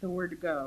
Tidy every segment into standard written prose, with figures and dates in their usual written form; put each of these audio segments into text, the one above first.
the word go.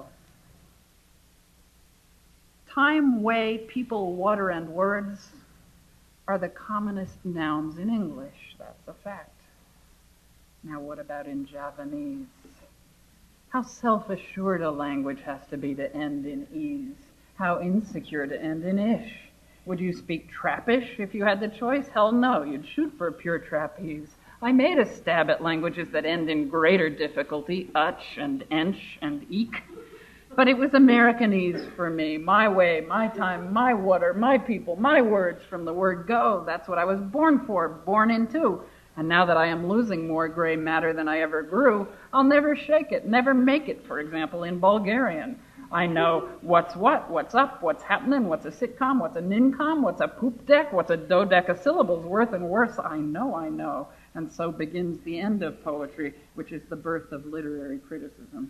Time, way, people, water, and words are the commonest nouns in English. That's a fact. Now what about in Javanese? How self-assured a language has to be to end in ease. How insecure to end in ish. Would you speak Trappish if you had the choice? Hell no, you'd shoot for a pure trapeze. I made a stab at languages that end in greater difficulty, utch and ench and eek. But it was Americanese for me. My way, my time, my water, my people, my words from the word go. That's what I was born for, born into. And now that I am losing more gray matter than I ever grew, I'll never shake it, never make it, for example, in Bulgarian. I know what's what, what's up, what's happening, what's a sitcom, what's a nincom, what's a poop deck, what's a dodecasyllables worth and worse. I know. And so begins the end of poetry, which is the birth of literary criticism.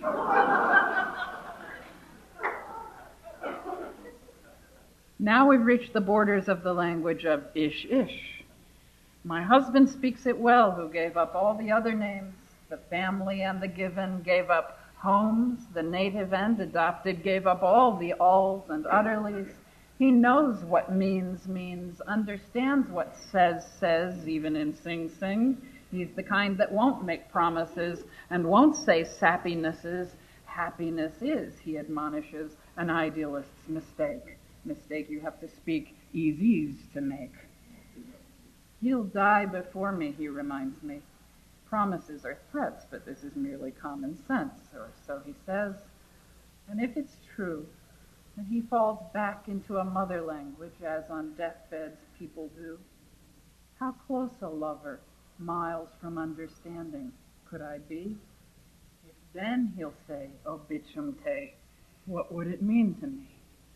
Now we've reached the borders of the language of ish-ish. My husband speaks it well, who gave up all the other names, the family and the given, gave up homes, the native and adopted, gave up all the alls and utterlies. He knows what means, understands what says, even in Sing Sing. He's the kind that won't make promises and won't say sappinesses. Happiness is, he admonishes, an idealist's mistake. Mistake you have to speak ease to make. He'll die before me, he reminds me. Promises are threats, but this is merely common sense, or so he says. And if it's true, then he falls back into a mother language, as on deathbeds people do. How close a lover, miles from understanding, could I be? If then he'll say, obitium te, what would it mean to me?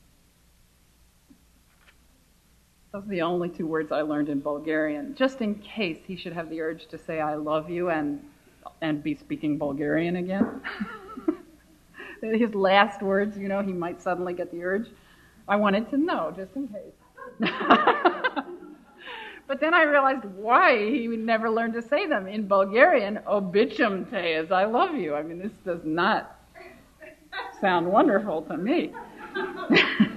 Those are the only two words I learned in Bulgarian, just in case he should have the urge to say I love you and be speaking Bulgarian again. His last words, he might suddenly get the urge. I wanted to know, just in case. But then I realized why he never learned to say them. In Bulgarian, obitium te is I love you. I mean, this does not sound wonderful to me.